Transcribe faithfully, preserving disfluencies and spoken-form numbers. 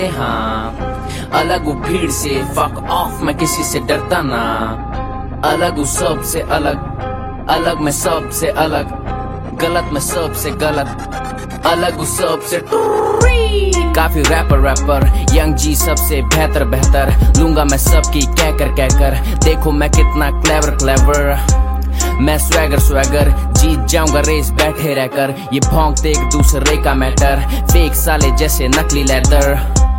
हाँ अलग हूँ भीड़ से, फक ऑफ मैं किसी से डरता ना। अलग हूँ सबसे अलग, अलग मैं सबसे अलग, गलत मैं सबसे गलत, अलग हूँ सबसे। काफी रैपर रैपर यंग जी सबसे बेहतर बेहतर, लूंगा मैं सबकी कह कर कह कर, देखो मैं कितना क्लेवर क्लेवर। मैं स्वैगर स्वैगर जीत जाऊंगा रेस बैठे रहकर, ये भौंकते एक दूसरे का मैटर, फेक साले जैसे नकली लेदर।